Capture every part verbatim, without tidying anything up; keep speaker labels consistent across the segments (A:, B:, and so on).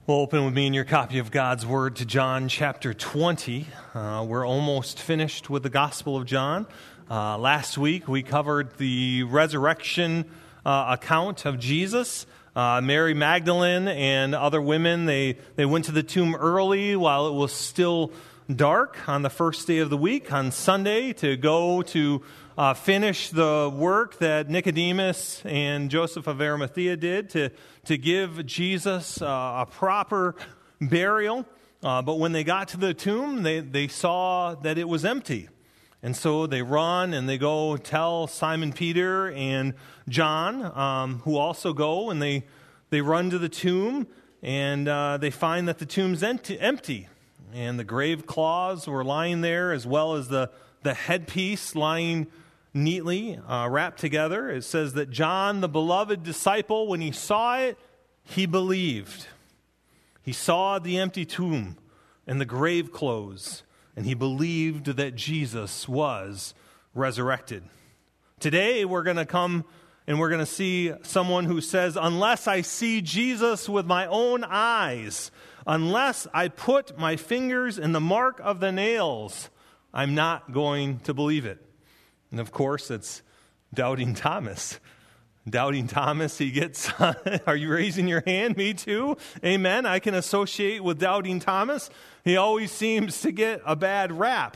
A: Well, open with me in your copy of God's Word to John chapter twenty. Uh, we're almost finished with the Gospel of John. Uh, last week we covered the resurrection uh, account of Jesus. Uh, Mary Magdalene and other women, they, they went to the tomb early while it was still dark on the first day of the week, on Sunday, to go to uh, finish the work that Nicodemus and Joseph of Arimathea did to, to give Jesus uh, a proper burial. Uh, but when they got to the tomb, they, they saw that it was empty. And so they run and they go tell Simon Peter and John, um, who also go, and they, they run to the tomb, and uh, they find that the tomb's empty, empty. And the grave cloths were lying there, as well as the, the headpiece lying neatly uh, wrapped together. It says that John, the beloved disciple, when he saw it, he believed. He saw the empty tomb and the grave clothes, and he believed that Jesus was resurrected. Today, we're going to come and we're going to see someone who says, unless I see Jesus with my own eyes, unless I put my fingers in the mark of the nails, I'm not going to believe it. And of course, it's Doubting Thomas. Doubting Thomas, he gets, are you raising your hand? Me too. Amen. I can associate with Doubting Thomas. He always seems to get a bad rap.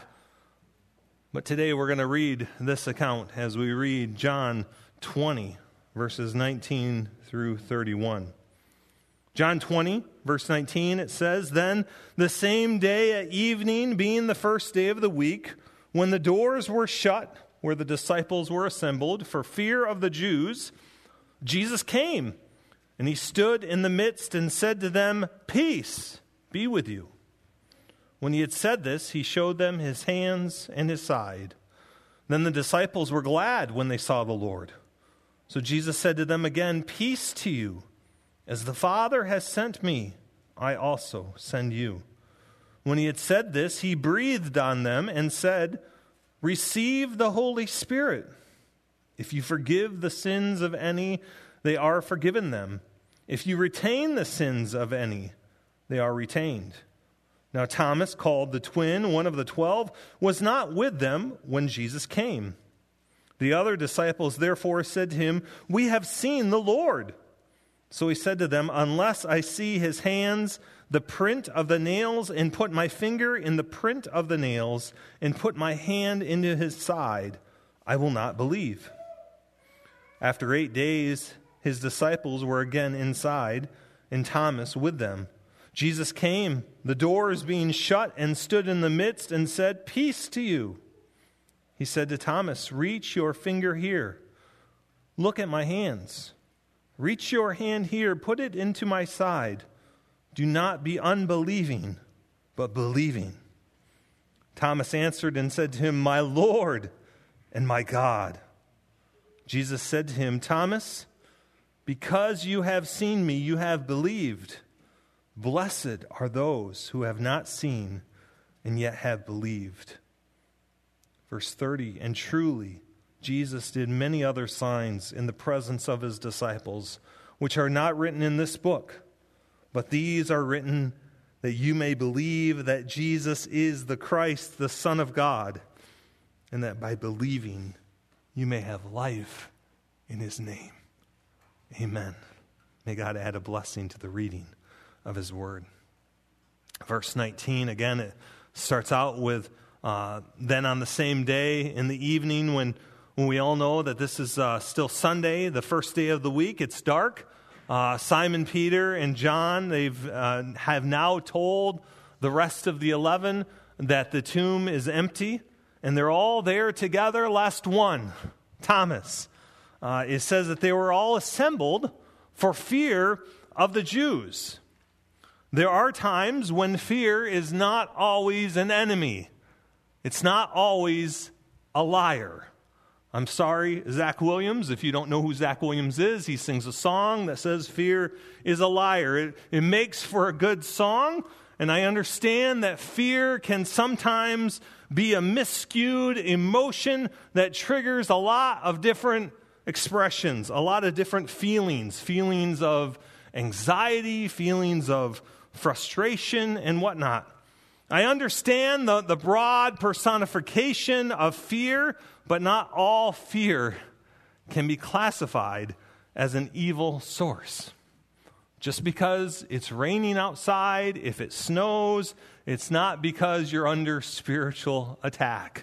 A: But today we're going to read this account as we read John twenty, verses nineteen through thirty-one. John twenty, verse nineteen, it says, Then the same day at evening, being the first day of the week, when the doors were shut, where the disciples were assembled, for fear of the Jews, Jesus came, and he stood in the midst and said to them, Peace be with you. When he had said this, he showed them his hands and his side. Then the disciples were glad when they saw the Lord. So Jesus said to them again, Peace to you. As the Father has sent me, I also send you. When he had said this, he breathed on them and said, Receive the Holy Spirit. If you forgive the sins of any, they are forgiven them. If you retain the sins of any, they are retained. Now Thomas, called the twin, one of the twelve, was not with them when Jesus came. The other disciples therefore said to him, We have seen the Lord. So he said to them, Unless I see his hands, the print of the nails, and put my finger in the print of the nails, and put my hand into his side, I will not believe. After eight days, his disciples were again inside, and Thomas with them. Jesus came, the doors being shut, and stood in the midst, and said, Peace to you. He said to Thomas, Reach your finger here. Look at my hands. Reach your hand here, put it into my side. Do not be unbelieving, but believing. Thomas answered and said to him, My Lord and my God. Jesus said to him, Thomas, because you have seen me, you have believed. Blessed are those who have not seen and yet have believed. Verse thirty, And truly, Jesus did many other signs in the presence of his disciples, which are not written in this book, but these are written that you may believe that Jesus is the Christ, the Son of God, and that by believing you may have life in his name. Amen. May God add a blessing to the reading of his word. Verse nineteen, again, it starts out with, uh, then on the same day in the evening when When we all know that this is uh, still Sunday, the first day of the week, it's dark. Uh, Simon Peter and John, they've uh, have now told the rest of the eleven that the tomb is empty, and they're all there together, lest one, Thomas. Uh, it says that they were all assembled for fear of the Jews. There are times when fear is not always an enemy. It's not always a liar. I'm sorry, Zach Williams, if you don't know who Zach Williams is, he sings a song that says fear is a liar. It, it makes for a good song, and I understand that fear can sometimes be a miscued emotion that triggers a lot of different expressions, a lot of different feelings, feelings of anxiety, feelings of frustration, and whatnot. I understand the, the broad personification of fear, but not all fear can be classified as an evil source. Just because it's raining outside, if it snows, it's not because you're under spiritual attack.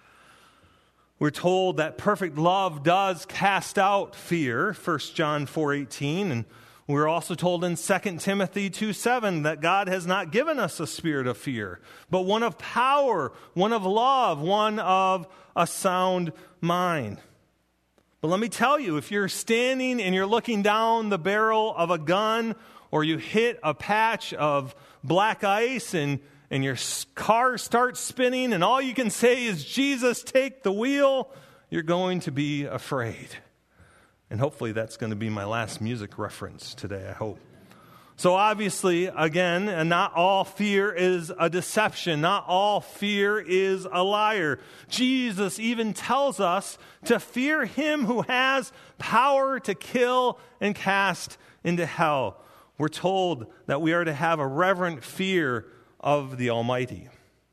A: We're told that perfect love does cast out fear, First John four eighteen, and we're also told in Second Timothy two seven that God has not given us a spirit of fear, but one of power, one of love, one of a sound mind. But let me tell you, if you're standing and you're looking down the barrel of a gun, or you hit a patch of black ice and, and your car starts spinning and all you can say is, Jesus, take the wheel, you're going to be afraid. And hopefully that's going to be my last music reference today, I hope. So obviously, again, and not all fear is a deception. Not all fear is a liar. Jesus even tells us to fear him who has power to kill and cast into hell. We're told that we are to have a reverent fear of the Almighty.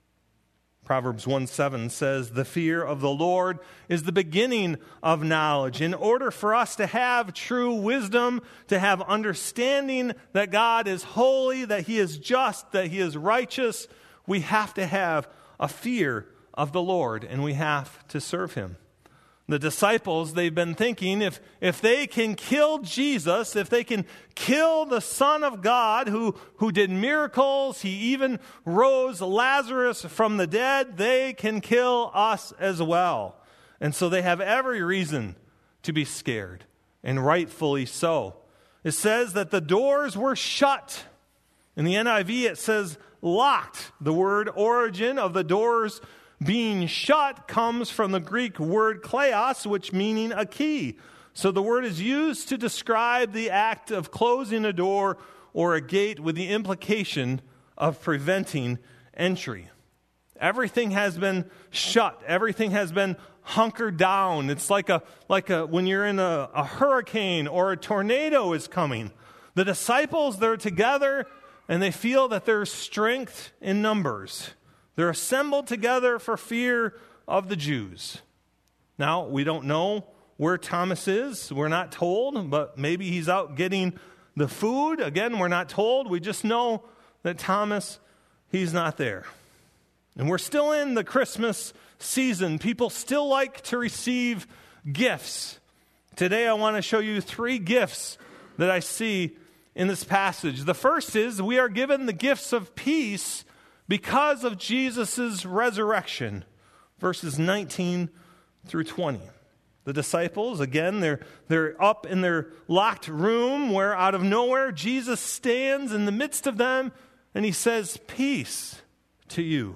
A: Proverbs one seven says, the fear of the Lord is the beginning of knowledge. In order for us to have true wisdom, to have understanding that God is holy, that he is just, that he is righteous, we have to have a fear of the Lord, and we have to serve him. The disciples, they've been thinking, if, if they can kill Jesus, if they can kill the Son of God who, who did miracles, he even rose Lazarus from the dead, they can kill us as well. And so they have every reason to be scared, and rightfully so. It says that the doors were shut. In the N I V, it says locked. The word origin of the doors being shut comes from the Greek word kleos, which meaning a key. So the word is used to describe the act of closing a door or a gate with the implication of preventing entry. Everything has been shut. Everything has been hunkered down. It's like a like a when you're in a, a hurricane or a tornado is coming. The disciples, they're together and they feel that there's strength in numbers. They're assembled together for fear of the Jews. Now, we don't know where Thomas is. We're not told, but maybe he's out getting the food. Again, we're not told. We just know that Thomas, he's not there. And we're still in the Christmas season. People still like to receive gifts. Today, I want to show you three gifts that I see in this passage. The first is we are given the gifts of peace because of Jesus' resurrection, verses nineteen through twenty. The disciples, again, they're, they're up in their locked room where out of nowhere Jesus stands in the midst of them and he says, peace to you.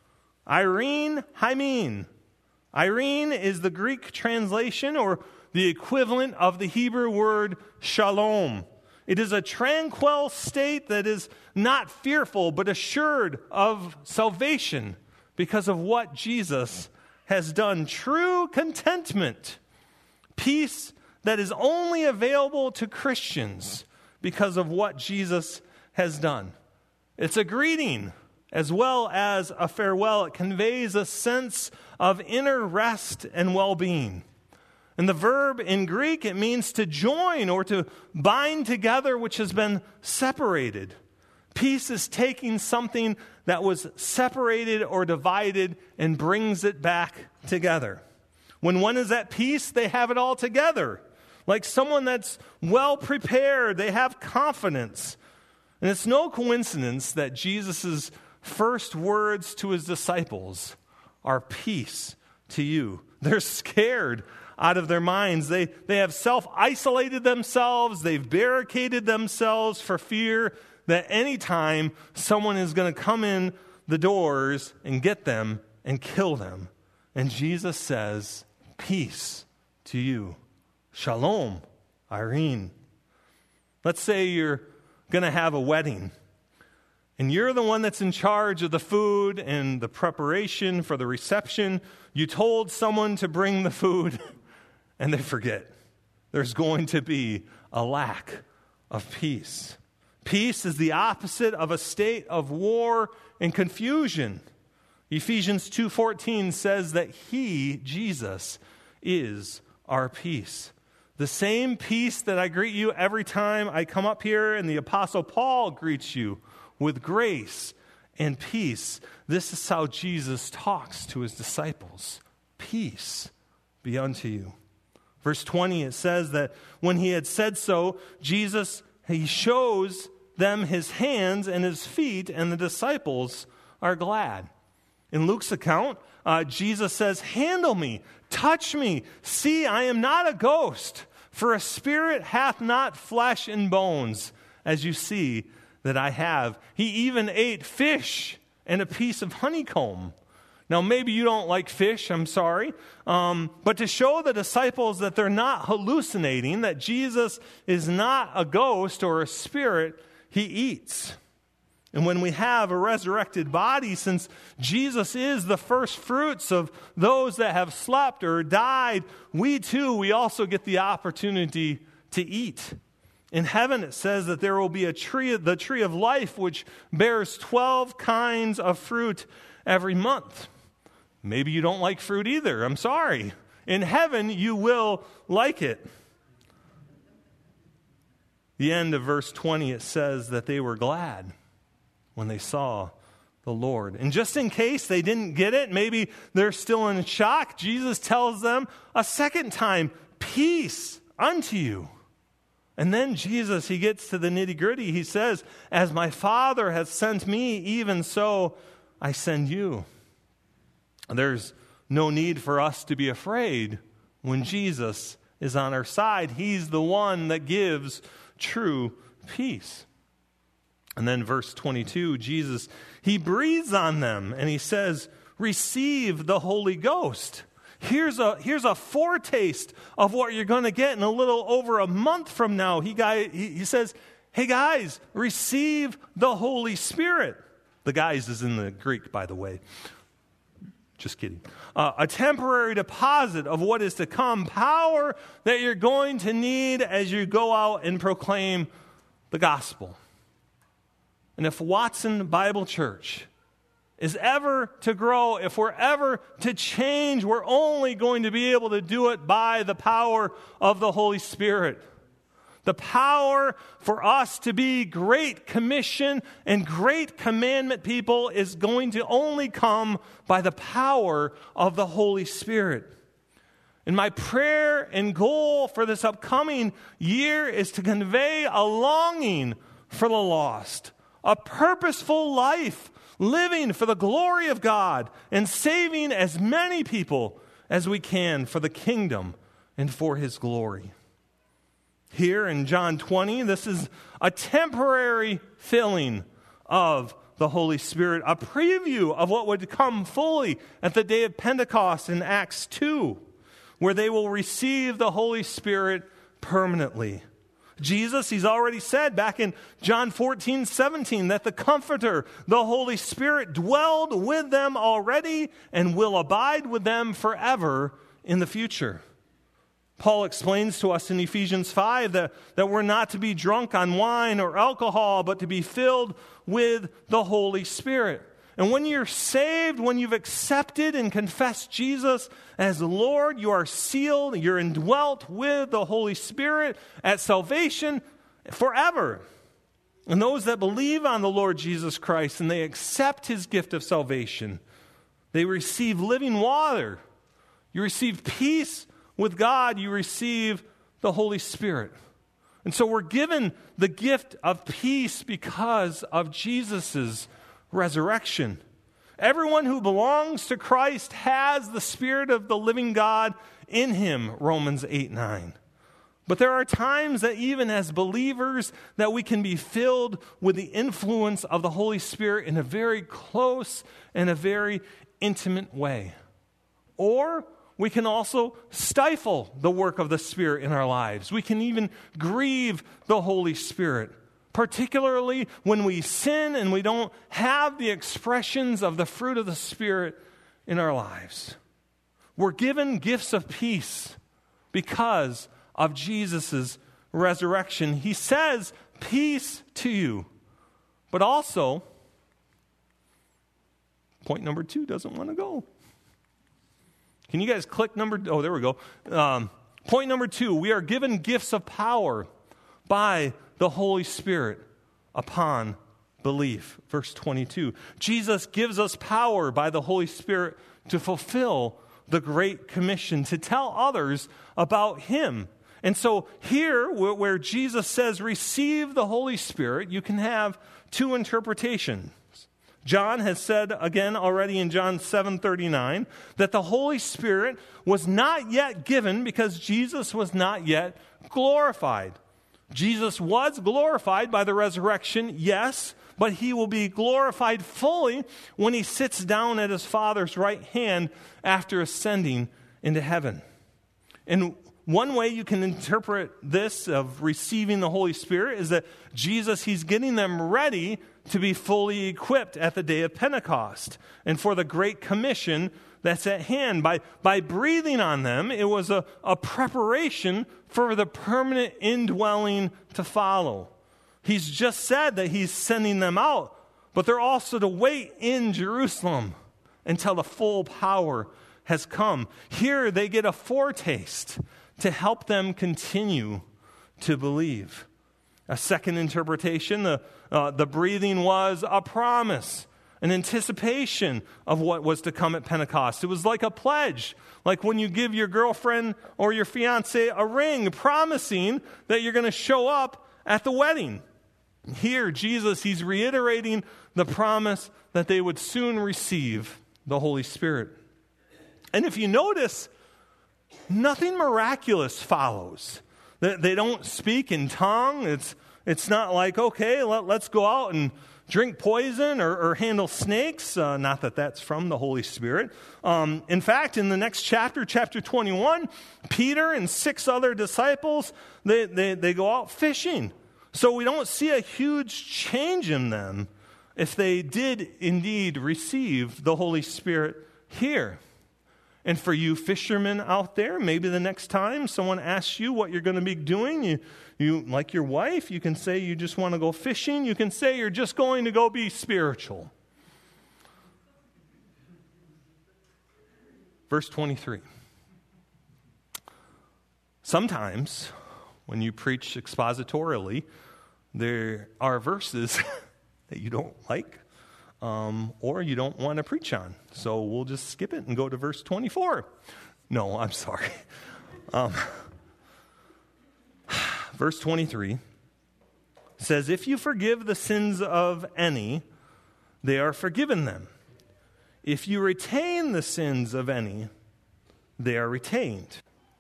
A: Irene, Hymen. Irene is the Greek translation or the equivalent of the Hebrew word shalom. It is a tranquil state that is not fearful, but assured of salvation because of what Jesus has done. True contentment, peace that is only available to Christians because of what Jesus has done. It's a greeting as well as a farewell. It conveys a sense of inner rest and well-being. And the verb in Greek, it means to join or to bind together which has been separated. Peace is taking something that was separated or divided and brings it back together. When one is at peace, they have it all together. Like someone that's well prepared, they have confidence. And it's no coincidence that Jesus' first words to his disciples are peace to you. They're scared out of their minds. They, they have self-isolated themselves. They've barricaded themselves for fear that any time someone is going to come in the doors and get them and kill them. And Jesus says, peace to you. Shalom, Irene. Let's say you're going to have a wedding. And you're the one that's in charge of the food and the preparation for the reception. You told someone to bring the food, and they forget. There's going to be a lack of peace. Peace is the opposite of a state of war and confusion. Ephesians two fourteen says that he, Jesus, is our peace. The same peace that I greet you every time I come up here and the Apostle Paul greets you with grace and peace. This is how Jesus talks to his disciples. Peace be unto you. Verse twenty, it says that when he had said so, Jesus, he shows them his hands and his feet, and the disciples are glad. In Luke's account, uh, Jesus says, handle me, touch me. See, I am not a ghost, for a spirit hath not flesh and bones, as you see that I have. He even ate fish and a piece of honeycomb. Now, maybe you don't like fish, I'm sorry, um, but to show the disciples that they're not hallucinating, that Jesus is not a ghost or a spirit, he eats. And when we have a resurrected body, since Jesus is the first fruits of those that have slept or died, we too, we also get the opportunity to eat. In heaven, it says that there will be a tree, the tree of life, which bears twelve kinds of fruit every month. Maybe you don't like fruit either. I'm sorry. In heaven, you will like it. The end of verse twenty, it says that they were glad when they saw the Lord. And just in case they didn't get it, maybe they're still in shock, Jesus tells them a second time, peace unto you. And then Jesus, he gets to the nitty-gritty. He says, as my Father has sent me, even so I send you. There's no need for us to be afraid when Jesus is on our side. He's the one that gives true peace. And then verse twenty-two, Jesus, he breathes on them and he says, receive the Holy Ghost. Here's a, here's a foretaste of what you're going to get in a little over a month from now. He, guy, he, he says, hey guys, receive the Holy Spirit. The guys is in the Greek, by the way. Just kidding. Uh, a temporary deposit of what is to come, power that you're going to need as you go out and proclaim the gospel. And if Watson Bible Church is ever to grow, if we're ever to change, we're only going to be able to do it by the power of the Holy Spirit. The power for us to be great commission and great commandment people is going to only come by the power of the Holy Spirit. And my prayer and goal for this upcoming year is to convey a longing for the lost, a purposeful life, living for the glory of God and saving as many people as we can for the kingdom and for his glory. Here in John twenty, this is a temporary filling of the Holy Spirit, a preview of what would come fully at the day of Pentecost in Acts two, where they will receive the Holy Spirit permanently. Jesus, he's already said back in John fourteen seventeen that the Comforter, the Holy Spirit, dwelled with them already and will abide with them forever in the future. Paul explains to us in Ephesians five that, that we're not to be drunk on wine or alcohol, but to be filled with the Holy Spirit. And when you're saved, when you've accepted and confessed Jesus as Lord, you are sealed, you're indwelt with the Holy Spirit at salvation forever. And those that believe on the Lord Jesus Christ and they accept his gift of salvation, they receive living water. You receive peace with God, you receive the Holy Spirit. And so we're given the gift of peace because of Jesus' resurrection. Everyone who belongs to Christ has the Spirit of the living God in him, Romans eight nine. But there are times that even as believers that we can be filled with the influence of the Holy Spirit in a very close and a very intimate way. Or we can also stifle the work of the Spirit in our lives. We can even grieve the Holy Spirit, particularly when we sin and we don't have the expressions of the fruit of the Spirit in our lives. We're given gifts of peace because of Jesus' resurrection. He says peace to you. But also, point number two doesn't want to go. Can you guys click number, oh, there we go. Um, point number two, we are given gifts of power by the Holy Spirit upon belief. Verse twenty-two, Jesus gives us power by the Holy Spirit to fulfill the Great Commission, to tell others about Him. And so here, where Jesus says, receive the Holy Spirit, you can have two interpretations. John has said again already in John seven thirty-nine that the Holy Spirit was not yet given because Jesus was not yet glorified. Jesus was glorified by the resurrection, yes, but He will be glorified fully when He sits down at His Father's right hand after ascending into heaven. And one way you can interpret this of receiving the Holy Spirit is that Jesus, He's getting them ready to be fully equipped at the day of Pentecost and for the Great Commission that's at hand. By, by breathing on them, it was a, a preparation for the permanent indwelling to follow. He's just said that He's sending them out, but they're also to wait in Jerusalem until the full power has come. Here they get a foretaste to help them continue to believe. A second interpretation, the, uh, the breathing was a promise, an anticipation of what was to come at Pentecost. It was like a pledge, like when you give your girlfriend or your fiancé a ring, promising that you're going to show up at the wedding. Here, Jesus, He's reiterating the promise that they would soon receive the Holy Spirit. And if you notice, nothing miraculous follows. They, they don't speak in tongue. It's, it's not like, okay, let, let's go out and drink poison or, or handle snakes. Uh, not that that's from the Holy Spirit. Um, in fact, in the next chapter, chapter twenty-one, Peter and six other disciples, they, they, they go out fishing. So we don't see a huge change in them if they did indeed receive the Holy Spirit here. And for you fishermen out there, maybe the next time someone asks you what you're going to be doing, you, you like your wife, you can say you just want to go fishing. You can say you're just going to go be spiritual. Verse twenty-three. Sometimes when you preach expositorily, there are verses that you don't like. Um, or you don't want to preach on. So we'll just skip it and go to verse twenty-four. No, I'm sorry. Um, verse twenty-three says, if you forgive the sins of any, they are forgiven them. If you retain the sins of any, they are retained.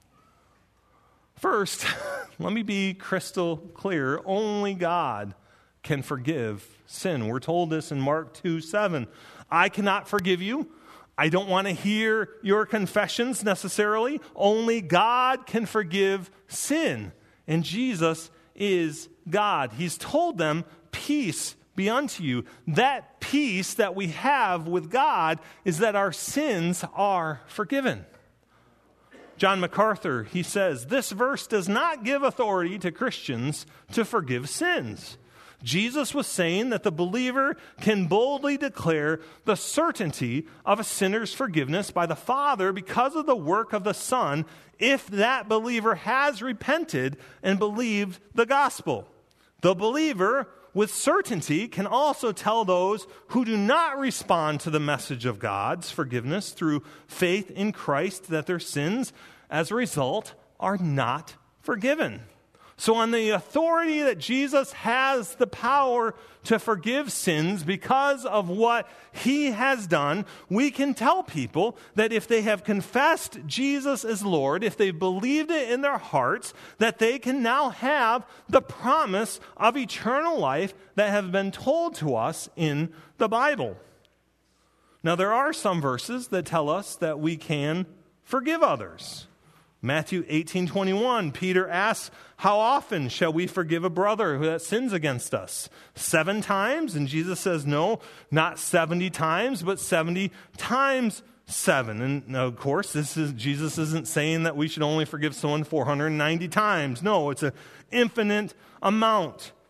A: First, let me be crystal clear. Only God can forgive sin. We're told this in Mark two seven. I cannot forgive you. I don't want to hear your confessions necessarily. Only God can forgive sin. And Jesus is God. He's told them, peace be unto you. That peace that we have with God is that our sins are forgiven. John MacArthur, he says, this verse does not give authority to Christians to forgive sins. Jesus was saying that the believer can boldly declare the certainty of a sinner's forgiveness by the Father because of the work of the Son, if that believer has repented and believed the gospel. The believer, with certainty, can also tell those who do not respond to the message of God's forgiveness through faith in Christ that their sins, as a result, are not forgiven. So on the authority that Jesus has the power to forgive sins because of what He has done, we can tell people that if they have confessed Jesus as Lord, if they've believed it in their hearts, that they can now have the promise of eternal life that have been told to us in the Bible. Now, there are some verses that tell us that we can forgive others. Matthew eighteen twenty-one, Peter asks, how often shall we forgive a brother who that sins against us? Seven times? And Jesus says, no, not seventy times, but seventy times seven. And of course, this is Jesus isn't saying that we should only forgive someone four hundred ninety times. No, it's an infinite amount.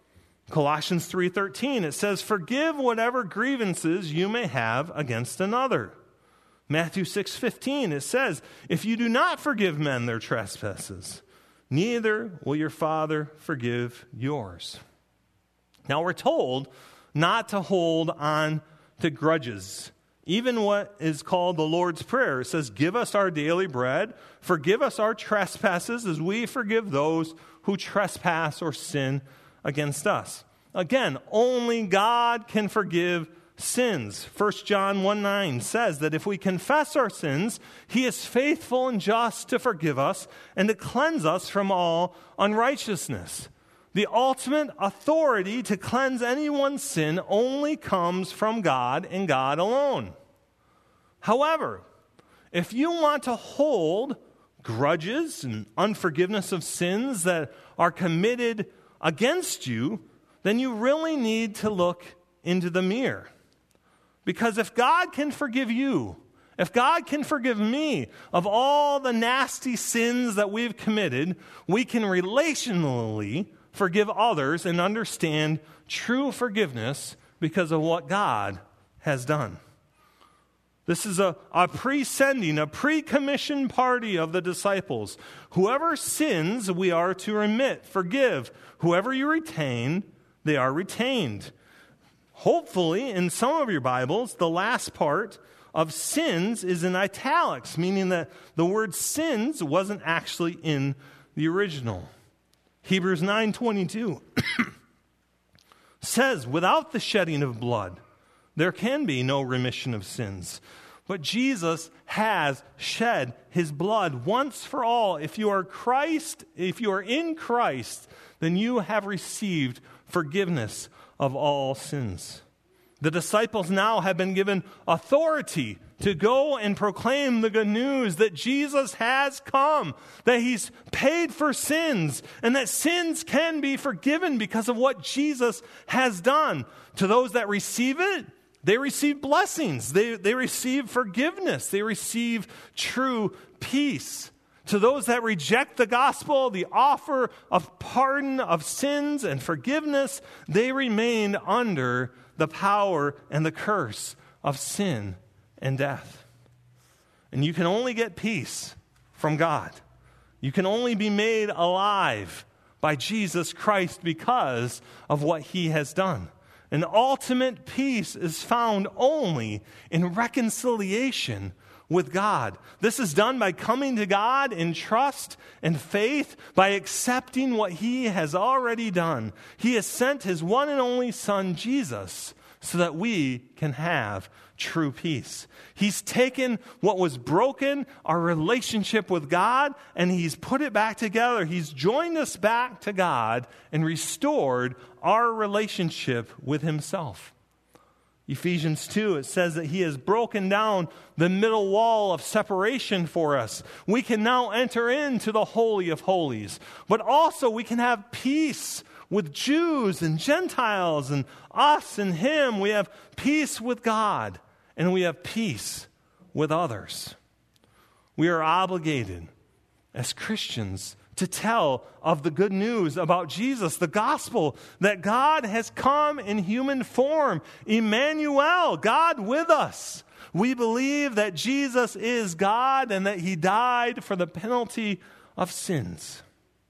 A: Colossians three thirteen, it says, forgive whatever grievances you may have against another. Matthew six fifteen, it says, if you do not forgive men their trespasses, neither will your Father forgive yours. Now we're told not to hold on to grudges. Even what is called the Lord's Prayer, it says, give us our daily bread, forgive us our trespasses as we forgive those who trespass or sin against us. Again, only God can forgive sins. First John one nine says that if we confess our sins, he is faithful and just to forgive us and to cleanse us from all unrighteousness. The ultimate authority to cleanse anyone's sin only comes from God and God alone. However, if you want to hold grudges and unforgiveness of sins that are committed against you, then you really need to look into the mirror. Because if God can forgive you, if God can forgive me of all the nasty sins that we've committed, we can relationally forgive others and understand true forgiveness because of what God has done. This is a, a pre-sending, a pre-commissioned party of the disciples. Whoever sins, we are to remit, forgive. Whoever you retain, they are retained. Hopefully, in some of your Bibles, the last part of sins is in italics, meaning that the word sins wasn't actually in the original. Hebrews nine twenty-two says, without the shedding of blood, there can be no remission of sins. But Jesus has shed his blood once for all. If you are Christ, if you are in Christ, then you have received forgiveness of all sins. The disciples now have been given authority to go and proclaim the good news that Jesus has come, that he's paid for sins, and that sins can be forgiven because of what Jesus has done. To those that receive it, they receive blessings. They, they receive forgiveness. They receive true peace. To those that reject the gospel, the offer of pardon of sins and forgiveness, they remain under the power and the curse of sin and death. And you can only get peace from God. You can only be made alive by Jesus Christ because of what he has done. And ultimate peace is found only in reconciliation with God. This is done by coming to God in trust and faith, by accepting what he has already done. He has sent his one and only Son, Jesus, so that we can have true peace. He's taken what was broken, our relationship with God, and he's put it back together. He's joined us back to God and restored our relationship with himself. Ephesians two, it says that he has broken down the middle wall of separation for us. We can now enter into the Holy of Holies, but also we can have peace with Jews and Gentiles and us and him. We have peace with God and we have peace with others. We are obligated as Christians to tell of the good news about Jesus, the gospel, that God has come in human form. Emmanuel, God with us. We believe that Jesus is God and that he died for the penalty of sins.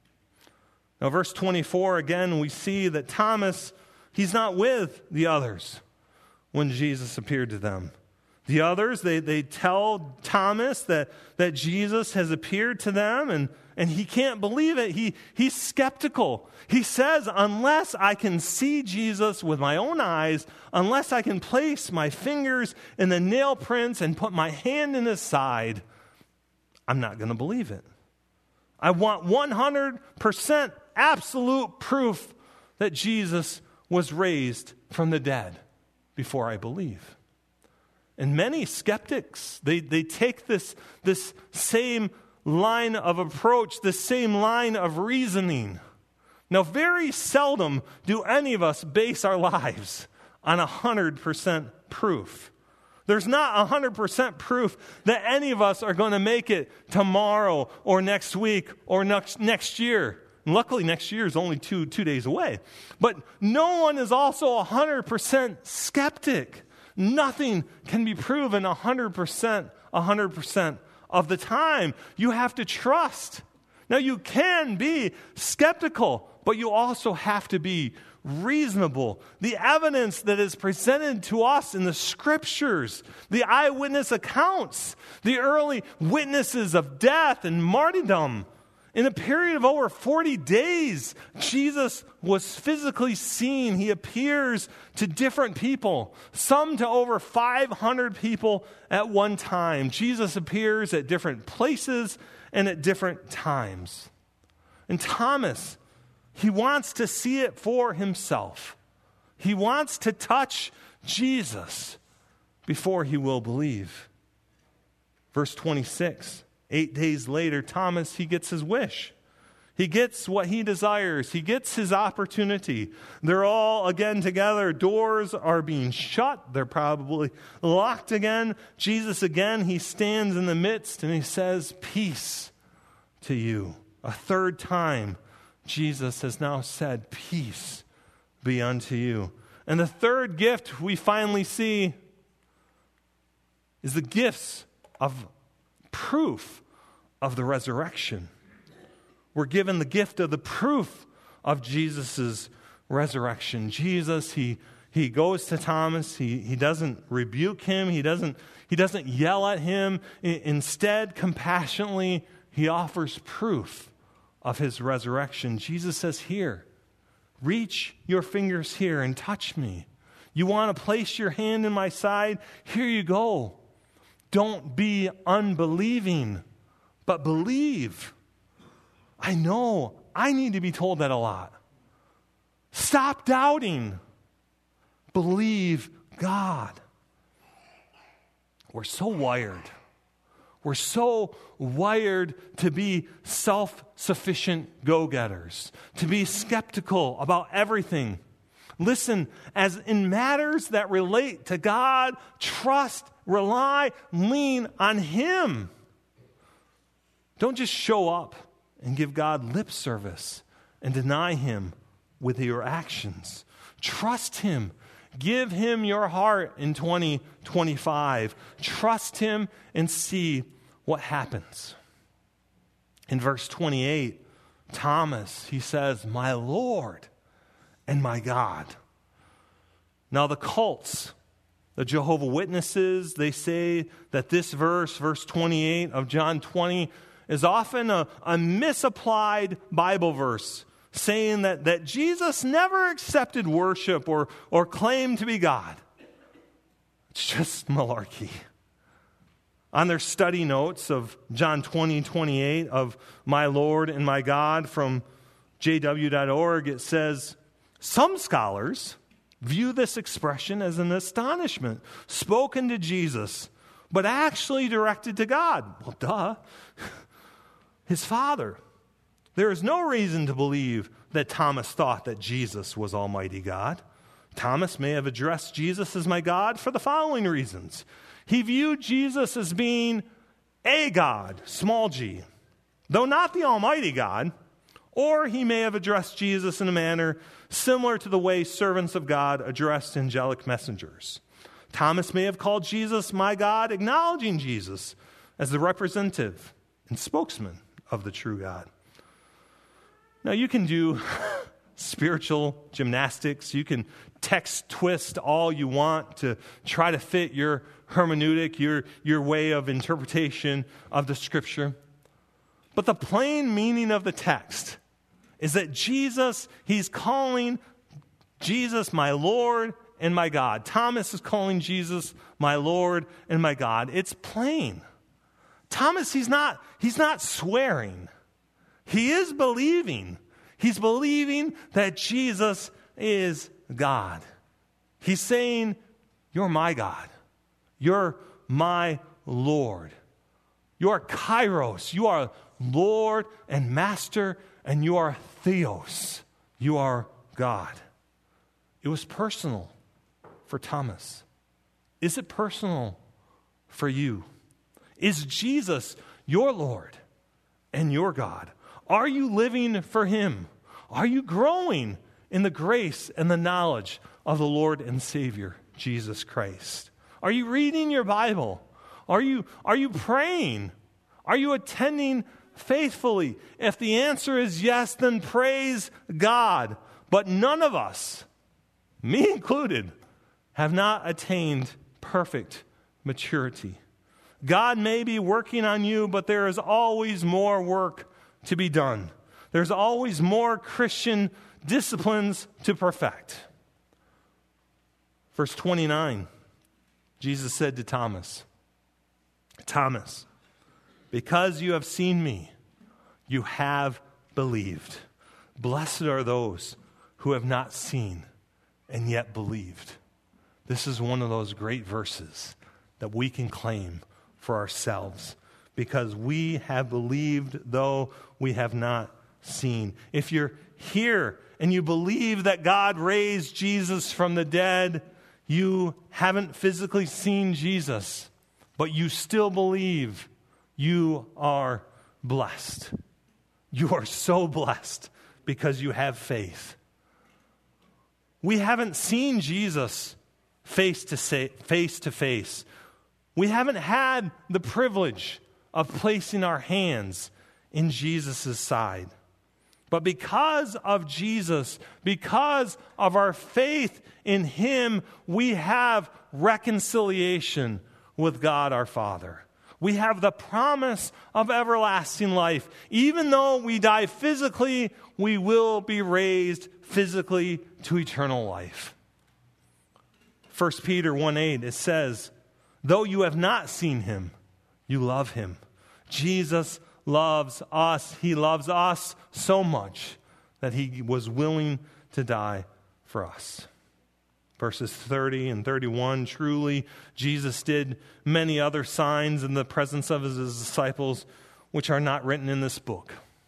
A: Now, verse twenty-four, again, we see that Thomas, he's not with the others when Jesus appeared to them. The others, they, they tell Thomas that, that Jesus has appeared to them, and, and he can't believe it. He, he's skeptical. He says, unless I can see Jesus with my own eyes, unless I can place my fingers in the nail prints and put my hand in his side, I'm not going to believe it. I want one hundred percent absolute proof that Jesus was raised from the dead before I believe. And many skeptics, they, they take this, this same line of approach, this same line of reasoning. Now, very seldom do any of us base our lives on one hundred percent proof. There's not one hundred percent proof that any of us are going to make it tomorrow or next week or next, next year. And luckily, next year is only two, two days away. But no one is also one hundred percent skeptic. Nothing can be proven one hundred percent, one hundred percent of the time. You have to trust. Now, you can be skeptical, but you also have to be reasonable. The evidence that is presented to us in the Scriptures, the eyewitness accounts, the early witnesses of death and martyrdom. In a period of over forty days, Jesus was physically seen. He appears to different people, some to over five hundred people at one time. Jesus appears at different places and at different times. And Thomas, he wants to see it for himself. He wants to touch Jesus before he will believe. Verse twenty-six, eight days later, Thomas, he gets his wish. He gets what he desires. He gets his opportunity. They're all again together. Doors are being shut. They're probably locked again. Jesus again, he stands in the midst and he says, "Peace to you." A third time, Jesus has now said, "Peace be unto you." And the third gift we finally see is the gifts of proof of the resurrection. We're given the gift of the proof of Jesus' resurrection. Jesus, he, he goes to Thomas. He, he doesn't rebuke him. He doesn't, he doesn't yell at him. I, instead, compassionately, he offers proof of his resurrection. Jesus says, "Here, reach your fingers here and touch me. You want to place your hand in my side? Here you go. Don't be unbelieving, but believe." I know I need to be told that a lot. Stop doubting. Believe God. We're so wired. We're so wired to be self-sufficient go-getters, to be skeptical about everything. Listen, as in matters that relate to God, trust, rely, lean on Him. Don't just show up and give God lip service and deny Him with your actions. Trust Him. Give Him your heart in twenty twenty-five. Trust Him and see what happens. In verse twenty-eight, Thomas, he says, "My Lord and my God." Now the cults, the Jehovah's Witnesses, they say that this verse, verse twenty-eight of John twenty, is often a, a misapplied Bible verse, saying that, that Jesus never accepted worship or, or claimed to be God. It's just malarkey. On their study notes of John twenty, twenty-eight of "My Lord and my God" from j w dot org, it says, "Some scholars view this expression as an astonishment spoken to Jesus, but actually directed to God." Well, duh. His Father. There is no reason to believe that Thomas thought that Jesus was Almighty God. Thomas may have addressed Jesus as "my God" for the following reasons. He viewed Jesus as being a God, small g, though not the Almighty God. Or he may have addressed Jesus in a manner similar to the way servants of God addressed angelic messengers. Thomas may have called Jesus "my God," acknowledging Jesus as the representative and spokesman of the true God. Now, you can do spiritual gymnastics. You can text twist all you want to try to fit your hermeneutic, your, your way of interpretation of the Scripture. But the plain meaning of the text is that Jesus, he's calling Jesus "my Lord and my God." Thomas is calling Jesus "my Lord and my God." It's plain. Thomas, he's not, he's not swearing. He is believing. He's believing that Jesus is God. He's saying, "You're my God. You're my Lord. You are Kairos. You are Lord and Master, and you are Theos. You are God." It was personal for Thomas. Is it personal for you? Is Jesus your Lord and your God? Are you living for Him? Are you growing in the grace and the knowledge of the Lord and Savior, Jesus Christ? Are you reading your Bible? Are you, are you praying? Are you attending faithfully? If the answer is yes, then praise God. But none of us, me included, have not attained perfect maturity. God may be working on you, but there is always more work to be done. There's always more Christian disciplines to perfect. Verse twenty-nine, Jesus said to Thomas, Thomas, because you have seen me, you have believed. Blessed are those who have not seen and yet believed. This is one of those great verses that we can claim for ourselves because we have believed though we have not seen. If you're here and you believe that God raised Jesus from the dead, you haven't physically seen Jesus, but you still believe, you are blessed. You are so blessed because you have faith. We haven't seen Jesus face to face to face. We haven't had the privilege of placing our hands in Jesus' side. But because of Jesus, because of our faith in Him, we have reconciliation with God our Father. We have the promise of everlasting life. Even though we die physically, we will be raised physically to eternal life. First Peter one eight, it says, though you have not seen Him, you love Him. Jesus loves us. He loves us so much that He was willing to die for us. Verses thirty and thirty-one, truly, Jesus did many other signs in the presence of His disciples, which are not written in this book.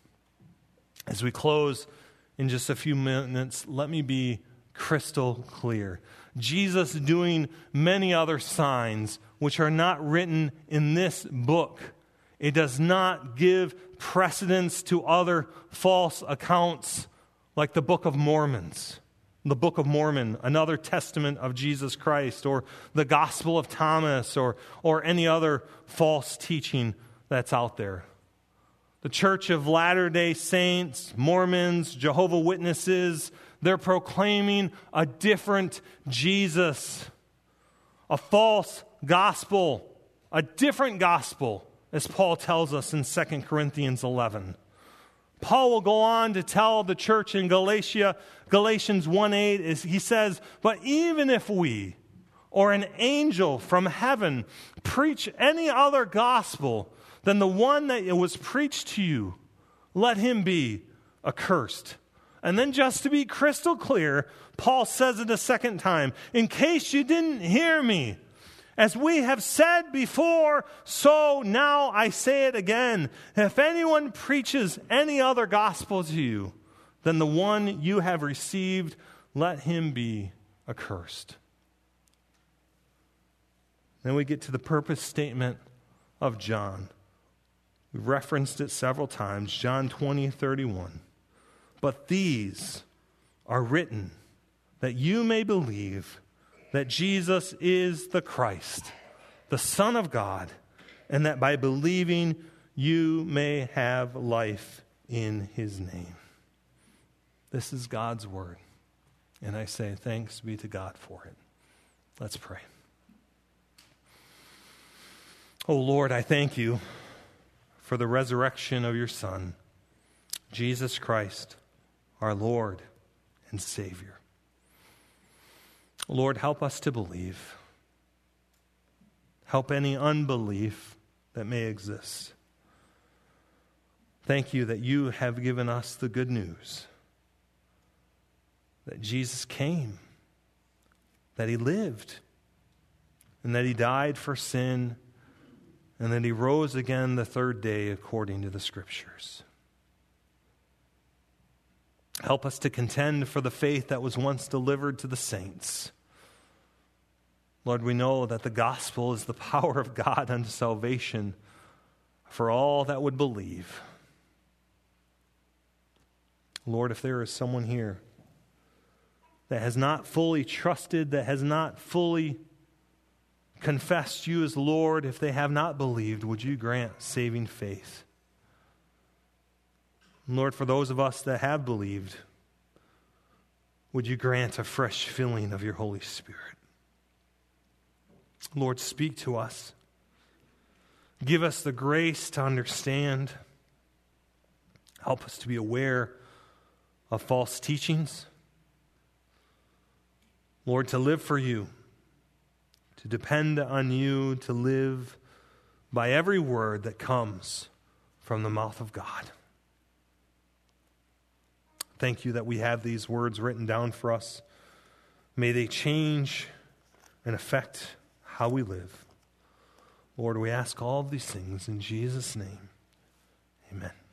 A: As we close in just a few minutes, let me be crystal clear. Jesus doing many other signs, which are not written in this book. It does not give precedence to other false accounts like the Book of Mormons. The Book of Mormon, another testament of Jesus Christ, or the Gospel of Thomas, or, or any other false teaching that's out there. The Church of Latter-day Saints, Mormons, Jehovah's Witnesses, they're proclaiming a different Jesus, a false gospel, a different gospel, as Paul tells us in Second Corinthians eleven. Paul will go on to tell the church in Galatia, Galatians one eight, is he says, but even if we or an angel from heaven preach any other gospel than the one that was preached to you, let him be accursed. And then just to be crystal clear, Paul says it a second time, in case you didn't hear me, as we have said before, so now I say it again. If anyone preaches any other gospel to you than the one you have received, let him be accursed. Then we get to the purpose statement of John. We've referenced it several times, John twenty thirty-one. But these are written that you may believe that Jesus is the Christ, the Son of God, and that by believing you may have life in His name. This is God's word, and I say thanks be to God for it. Let's pray. Oh Lord, I thank you for the resurrection of your Son, Jesus Christ, our Lord and Savior. Lord, help us to believe. Help any unbelief that may exist. Thank you that you have given us the good news that Jesus came, that He lived, and that He died for sin, and that He rose again the third day according to the Scriptures. Help us to contend for the faith that was once delivered to the saints. Lord, we know that the gospel is the power of God unto salvation for all that would believe. Lord, if there is someone here that has not fully trusted, that has not fully confessed you as Lord, if they have not believed, would you grant saving faith? Lord, for those of us that have believed, would you grant a fresh filling of your Holy Spirit? Lord, speak to us. Give us the grace to understand. Help us to be aware of false teachings. Lord, to live for you, to depend on you, to live by every word that comes from the mouth of God. Thank you that we have these words written down for us. May they change and affect how we live. Lord, we ask all of these things in Jesus' name. Amen.